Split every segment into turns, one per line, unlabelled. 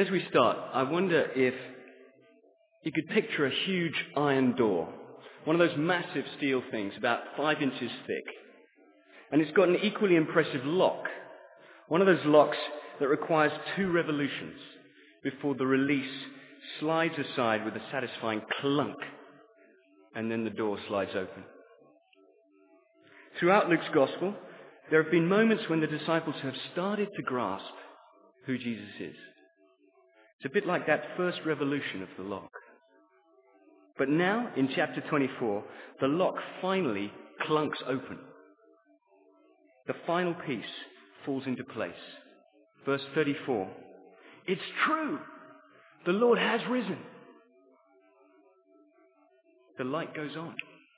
As we start, I wonder if you could picture a huge iron door, one of those massive steel things about 5 inches thick, and it's got an equally impressive lock, one of those locks that requires 2 revolutions before the release slides aside with a satisfying clunk, and then the door slides open. Throughout Luke's Gospel, there have been moments when the disciples have started to grasp who Jesus is. It's a bit like that first revolution of the lock. But now, in chapter 24, the lock finally clunks open. The final piece falls into place. Verse 34, "It's true! The Lord has risen!" The light goes on.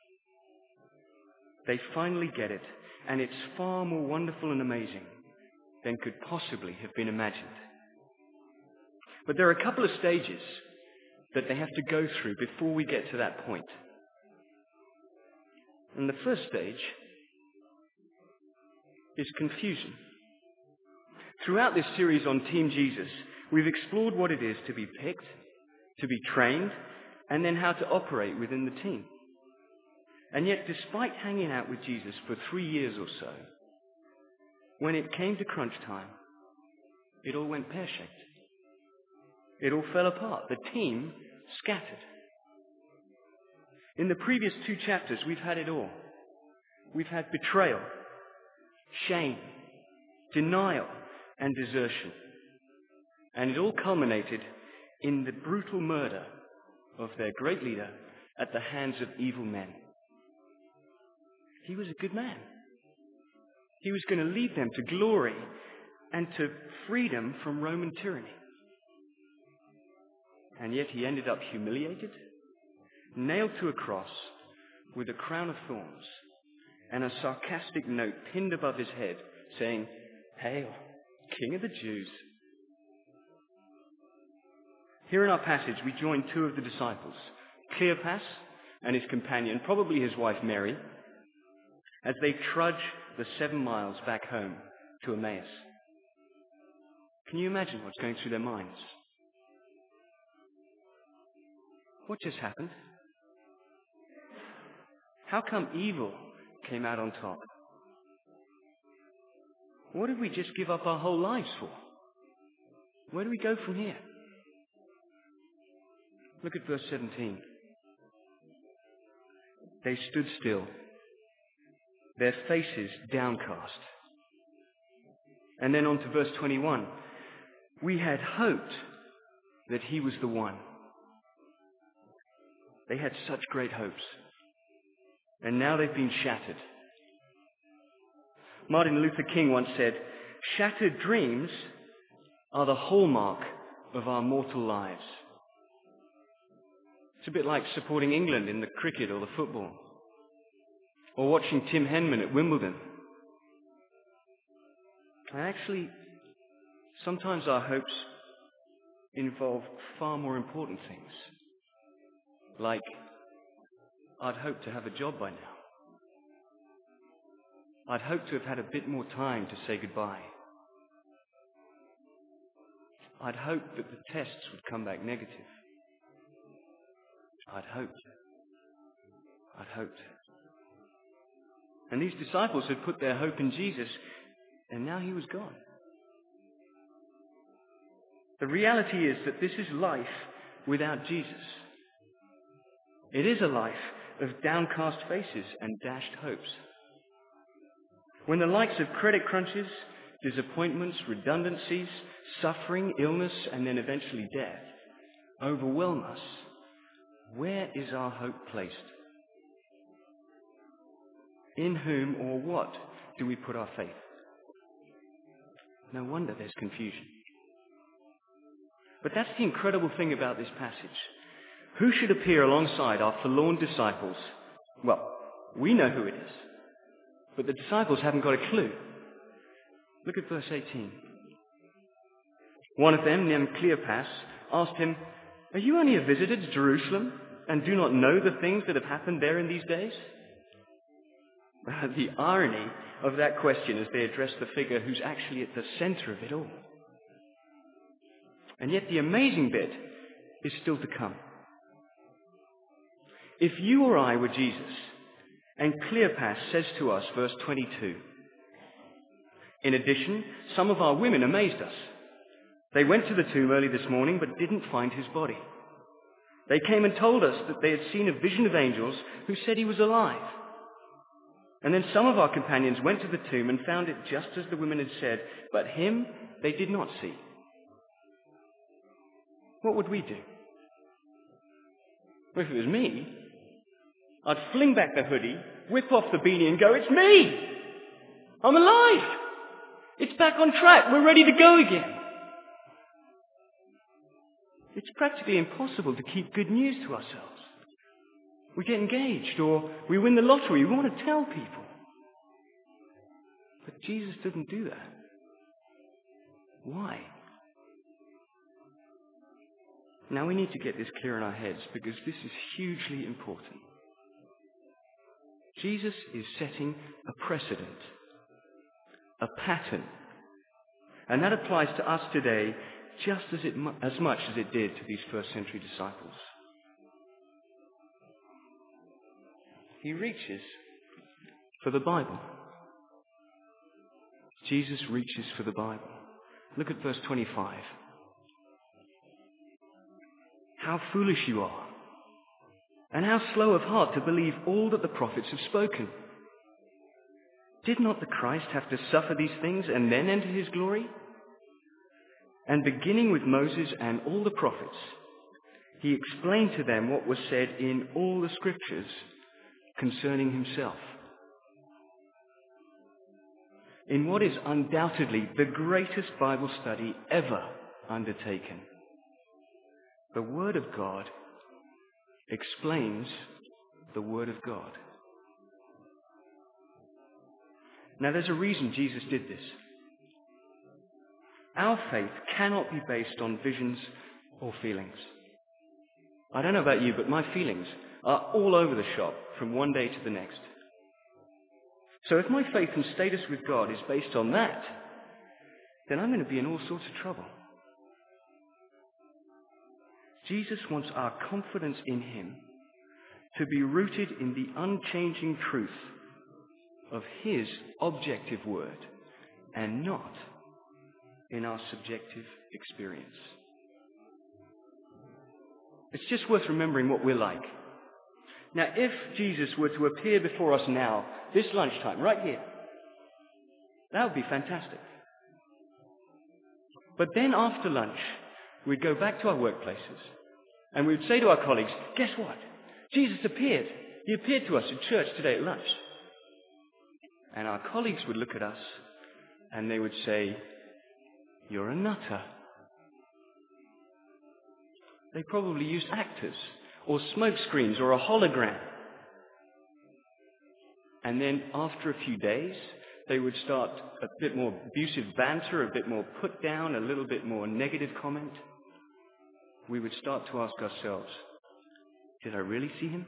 They finally get it, and it's far more wonderful and amazing than could possibly have been imagined. But there are a couple of stages that they have to go through before we get to that point. And the first stage is confusion. Throughout this series on Team Jesus, we've explored what it is to be picked, to be trained, and then how to operate within the team. And yet, despite hanging out with Jesus for 3 years or so, when it came to crunch time, it all went pear-shaped. It all fell apart. The team scattered. In the previous 2 chapters, we've had it all. We've had betrayal, shame, denial, and desertion. And it all culminated in the brutal murder of their great leader at the hands of evil men. He was a good man. He was going to lead them to glory and to freedom from Roman tyranny. And yet he ended up humiliated, nailed to a cross with a crown of thorns and a sarcastic note pinned above his head saying, "Hail, King of the Jews." Here in our passage, we join 2 of the disciples, Cleopas and his companion, probably his wife Mary, as they trudge the 7 miles back home to Emmaus. Can you imagine what's going through their minds? What just happened? How come evil came out on top? What did we just give up our whole lives for? Where do we go from here? Look at verse 17. They stood still, their faces downcast. And then on to verse 21. We had hoped that he was the one. They had such great hopes. And now they've been shattered. Martin Luther King once said, "Shattered dreams are the hallmark of our mortal lives." It's a bit like supporting England in the cricket or the football, or watching Tim Henman at Wimbledon. And actually, sometimes our hopes involve far more important things. Like, I'd hoped to have a job by now. I'd hoped to have had a bit more time to say goodbye. I'd hoped that the tests would come back negative. I'd hoped. And these disciples had put their hope in Jesus, and now he was gone. The reality is that this is life without Jesus. It is a life of downcast faces and dashed hopes. When the likes of credit crunches, disappointments, redundancies, suffering, illness, and then eventually death overwhelm us, where is our hope placed? In whom or what do we put our faith? No wonder there's confusion. But that's the incredible thing about this passage. Who should appear alongside our forlorn disciples? Well, we know who it is, but the disciples haven't got a clue. Look at verse 18. One of them, named Cleopas, asked him, "Are you only a visitor to Jerusalem and do not know the things that have happened there in these days?" The irony of that question as they address the figure who's actually at the center of it all. And yet the amazing bit is still to come. If you or I were Jesus, and Cleopas says to us, verse 22, in addition, some of our women amazed us. They went to the tomb early this morning, but didn't find his body. They came and told us that they had seen a vision of angels who said he was alive. And then some of our companions went to the tomb and found it just as the women had said, but him they did not see. What would we do? Well, if it was me, I'd fling back the hoodie, whip off the beanie and go, "It's me! I'm alive! It's back on track. We're ready to go again." It's practically impossible to keep good news to ourselves. We get engaged or we win the lottery. We want to tell people. But Jesus didn't do that. Why? Now we need to get this clear in our heads because this is hugely important. Jesus is setting a precedent, a pattern. And that applies to us today just as much as it did to these first century disciples. He reaches for the Bible. Jesus reaches for the Bible. Look at verse 25. How foolish you are, and how slow of heart to believe all that the prophets have spoken. Did not the Christ have to suffer these things and then enter his glory? And beginning with Moses and all the prophets, he explained to them what was said in all the scriptures concerning himself. In what is undoubtedly the greatest Bible study ever undertaken, the Word of God explains the Word of God. Now there's a reason Jesus did this. Our faith cannot be based on visions or feelings. I don't know about you, but my feelings are all over the shop from one day to the next. So if my faith and status with God is based on that, then I'm going to be in all sorts of trouble. Jesus wants our confidence in him to be rooted in the unchanging truth of his objective word and not in our subjective experience. It's just worth remembering what we're like. Now, if Jesus were to appear before us now, this lunchtime, right here, that would be fantastic. But then after lunch, we'd go back to our workplaces and we'd say to our colleagues, "Guess what? Jesus appeared. He appeared to us in church today at lunch." And our colleagues would look at us and they would say, "You're a nutter." They probably used actors or smoke screens or a hologram. And then after a few days, they would start a bit more abusive banter, a bit more put down, a little bit more negative comment. We would start to ask ourselves, did I really see him?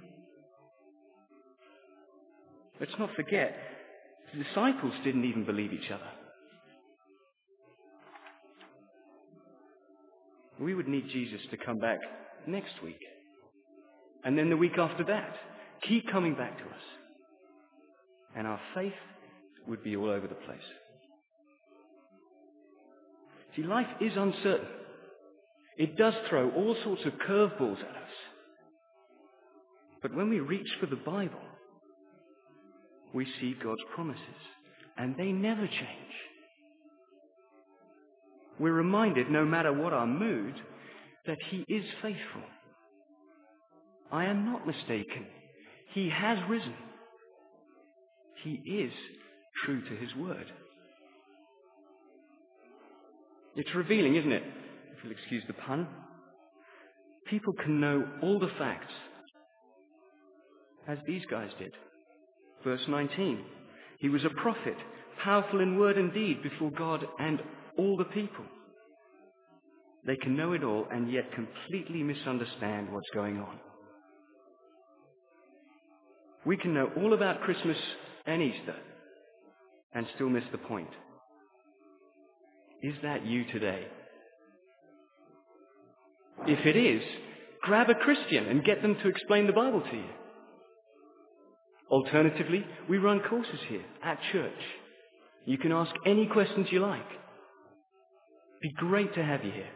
Let's not forget, the disciples didn't even believe each other. We would need Jesus to come back next week. And then the week after that. Keep coming back to us. And our faith would be all over the place. See, life is uncertain. It does throw all sorts of curveballs at us. But when we reach for the Bible, we see God's promises. And they never change. We're reminded, no matter what our mood, that he is faithful. I am not mistaken. He has risen. He is true to his word. It's revealing, isn't it? If you'll excuse the pun. People can know all the facts, as these guys did. Verse 19. He was a prophet, powerful in word and deed before God and all the people. They can know it all and yet completely misunderstand what's going on. We can know all about Christmas and Easter and still miss the point. Is that you today? If it is, grab a Christian and get them to explain the Bible to you. Alternatively, we run courses here at church. You can ask any questions you like. It'd be great to have you here.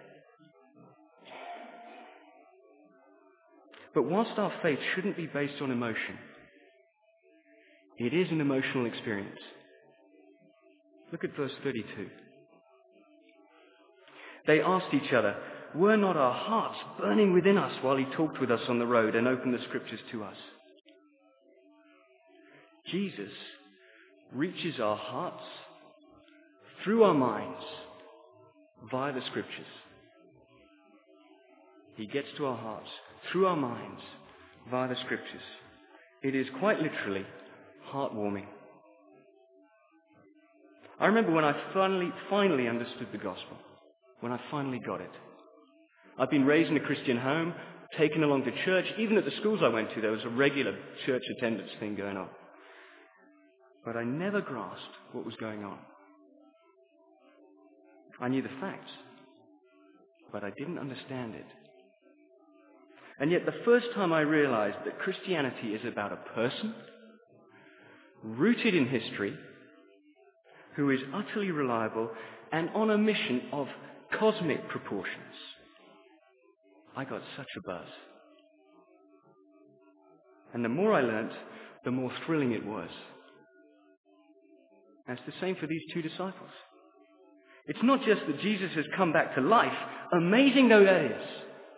But whilst our faith shouldn't be based on emotion, it is an emotional experience. Look at verse 32. They asked each other, "Were not our hearts burning within us while he talked with us on the road and opened the scriptures to us?" Jesus reaches our hearts through our minds via the scriptures. He gets to our hearts through our minds via the scriptures. It is quite literally heartwarming. I remember when I finally understood the gospel, when I finally got it. I'd been raised in a Christian home, taken along to church. Even at the schools I went to, there was a regular church attendance thing going on. But I never grasped what was going on. I knew the facts, but I didn't understand it. And yet the first time I realized that Christianity is about a person, rooted in history, who is utterly reliable and on a mission of cosmic proportions, I got such a buzz. And the more I learnt, the more thrilling it was. And it's the same for these two disciples. It's not just that Jesus has come back to life, amazing though that is.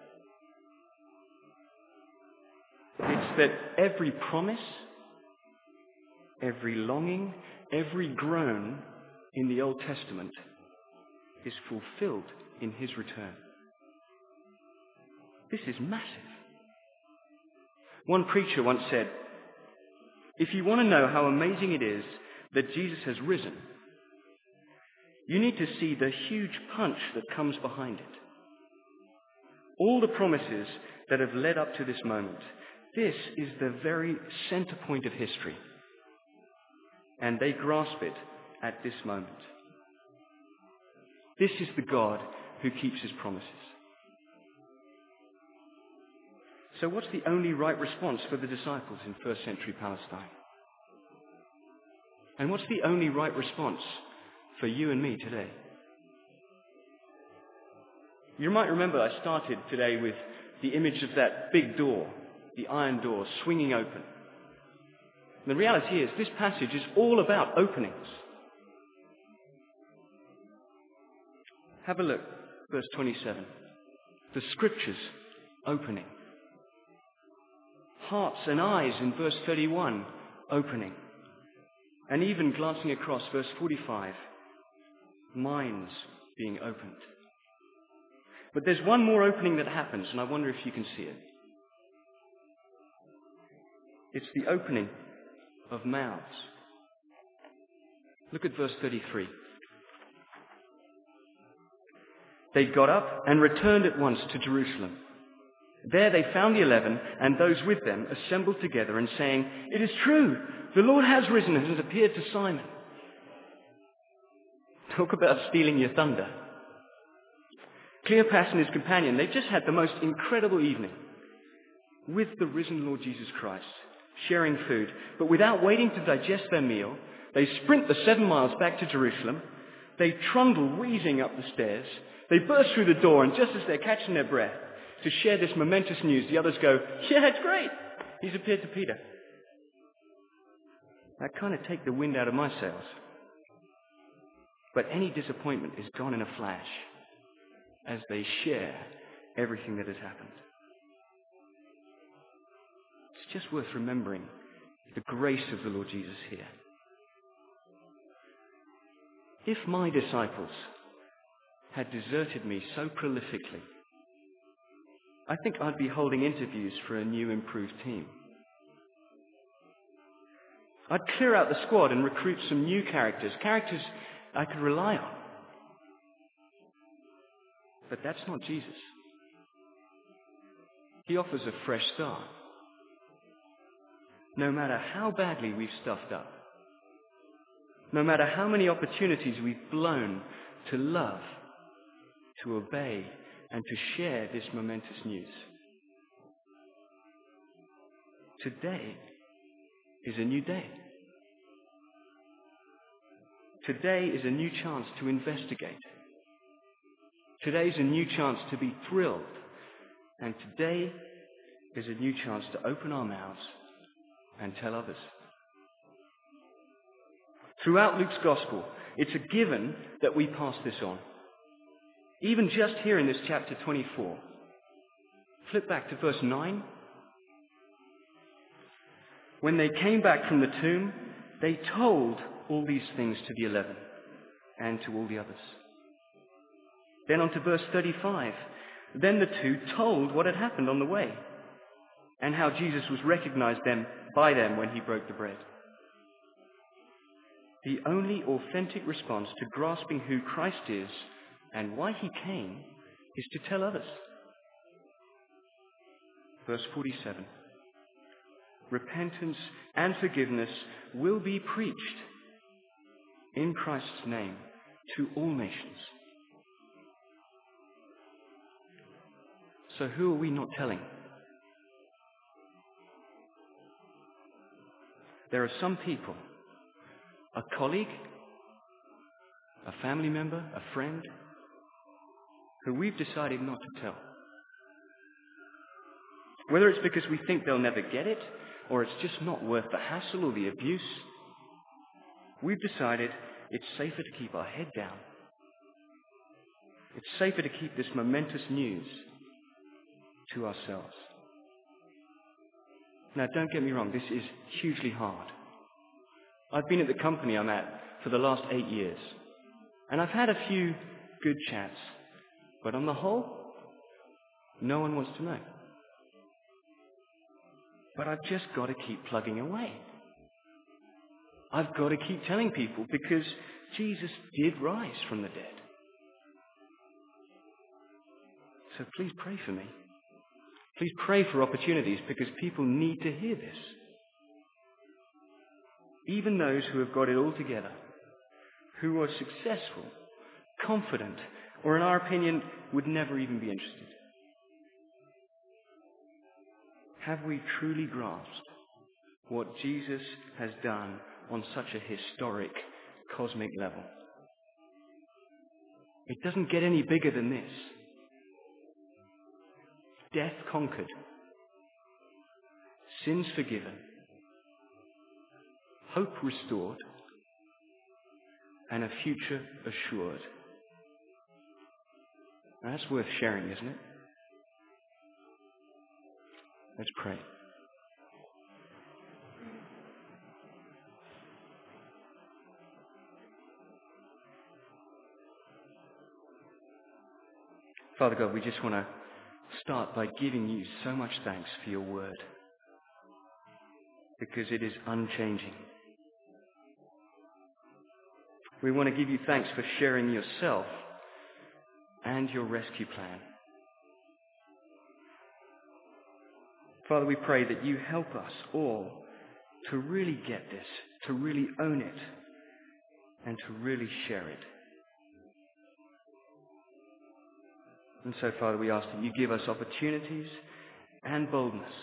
It's that every promise, every longing, every groan in the Old Testament is fulfilled in his return. This is massive. One preacher once said, "If you want to know how amazing it is that Jesus has risen, you need to see the huge punch that comes behind it. All the promises that have led up to this moment. This is the very center point of history. And they grasp it at this moment. This is the God who keeps his promises." So what's the only right response for the disciples in first century Palestine? And what's the only right response for you and me today? You might remember I started today with the image of that big door, the iron door swinging open. And the reality is this passage is all about openings. Have a look, verse 27. The scriptures opening. Hearts and eyes in verse 31 opening. And even glancing across verse 45, minds being opened. But there's one more opening that happens, and I wonder if you can see it. It's the opening of mouths. Look at verse 33. They got up and returned at once to Jerusalem. There they found the 11 and those with them assembled together and saying, "It is true, the Lord has risen and has appeared to Simon." Talk about stealing your thunder. Cleopas and his companion, they've just had the most incredible evening with the risen Lord Jesus Christ, sharing food. But without waiting to digest their meal, they sprint the 7 miles back to Jerusalem. They trundle wheezing up the stairs. They burst through the door, and just as they're catching their breath to share this momentous news, the others go, "Yeah, it's great. He's appeared to Peter." That kind of takes the wind out of my sails. But any disappointment is gone in a flash as they share everything that has happened. It's just worth remembering the grace of the Lord Jesus here. If my disciples had deserted me so prolifically, I think I'd be holding interviews for a new improved team. I'd clear out the squad and recruit some new characters I could rely on. But that's not Jesus. He offers a fresh start. No matter how badly we've stuffed up, no matter how many opportunities we've blown to love, to obey, and to share this momentous news. Today is a new day. Today is a new chance to investigate. Today is a new chance to be thrilled. And today is a new chance to open our mouths and tell others. Throughout Luke's Gospel, it's a given that we pass this on. Even just here in this chapter 24. Flip back to verse 9. When they came back from the tomb, they told all these things to the 11 and to all the others. Then on to verse 35. Then the two told what had happened on the way and how Jesus was recognized by them when he broke the bread. The only authentic response to grasping who Christ is and why he came is to tell others. Verse 47. Repentance and forgiveness will be preached in Christ's name to all nations. So who are we not telling? There are some people, a colleague, a family member, a friend, who we've decided not to tell. Whether it's because we think they'll never get it, or it's just not worth the hassle or the abuse, we've decided it's safer to keep our head down. It's safer to keep this momentous news to ourselves. Now, don't get me wrong, this is hugely hard. I've been at the company I'm at for the last 8 years, and I've had a few good chats, but on the whole, no one wants to know. But I've just got to keep plugging away. I've got to keep telling people because Jesus did rise from the dead. So please pray for me. Please pray for opportunities because people need to hear this. Even those who have got it all together, who are successful, confident, or in our opinion, would never even be interested. Have we truly grasped what Jesus has done on such a historic, cosmic level? It doesn't get any bigger than this. Death conquered, sins forgiven, hope restored, and a future assured. Now, that's worth sharing, isn't it? Let's pray. Father God, we just want to start by giving you so much thanks for your word, because it is unchanging. We want to give you thanks for sharing yourself and your rescue plan. Father, we pray that you help us all to really get this, to really own it, and to really share it. And so, Father, we ask that you give us opportunities and boldness.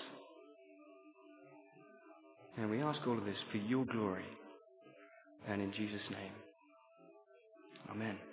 And we ask all of this for your glory and in Jesus' name. Amen.